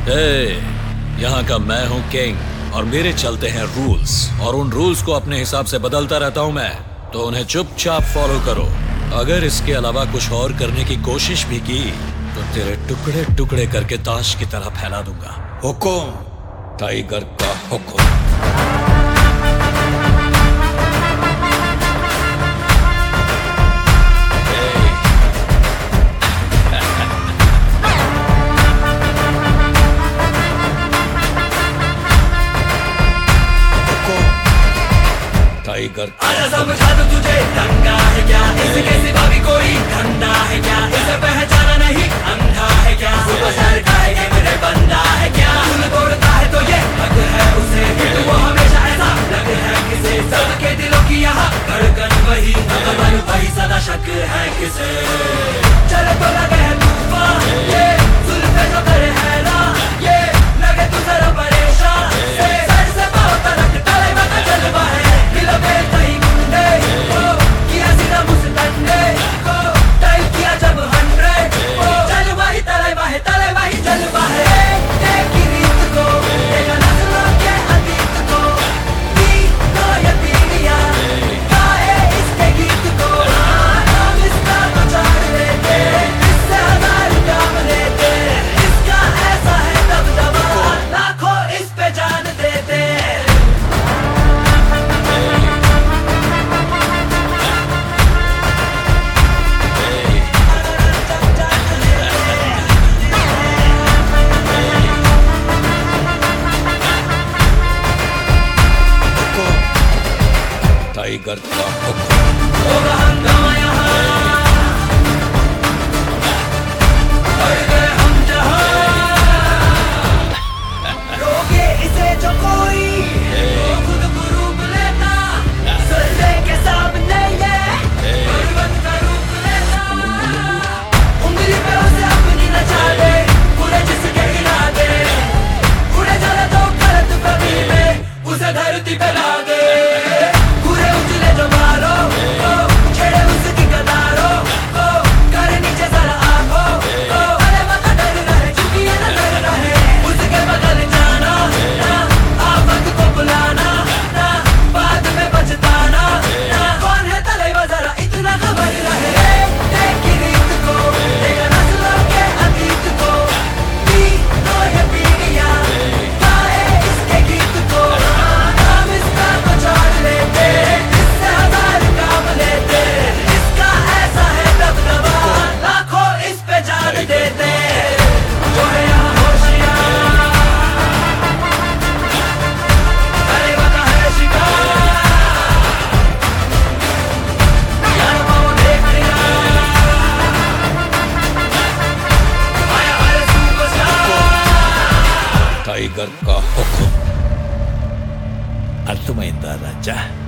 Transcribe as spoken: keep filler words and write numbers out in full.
ए, यहाँ का मैं हूँ किंग और मेरे चलते हैं रूल्स, और उन रूल्स को अपने हिसाब से बदलता रहता हूँ मैं, तो उन्हें चुपचाप फॉलो करो। अगर इसके अलावा कुछ और करने की कोशिश भी की तो तेरे टुकड़े टुकड़े करके ताश की तरह फैला दूंगा। हुकुम, टाइगर का हुकुम। टाइगर आजा समझा दूं तुझे, दंगा है क्या इसके सिवा भी कोई धंधा है क्या, इसे पहचाना नहीं अंधा है क्या, सुपरस्टार का है ये मेरे बंदा है क्या, दिल तोड़ता है तो ये हक है उसे, हिट वो हमेशा ऐसा लग है किसे, सबके दिलों की यहाँ धड़कन वही, अमन वही, सदा शक है किसे। चले तो लगे है तूफान, ये जुल्फे जो करे है ना, ये लगे तू जरा परेशान, सर से पाँव तक तले में का जलवा है, टाइगर का हुकुम। होगा हंगामा यहाँ, बढ़ गए हम जहाँ, रोके इसे जो कोई वो खुद को रूप लेता, सल्ले के सामने ये पर्वत का रूप लेता, उंगली पे उसे अपनी नचा दे, पूरे जिसके हिला दे, उड़े चला तो गलत कभी में उसे धरती पे ला दे। टाइगर का हुकुम। अर्थमैंदा राजा।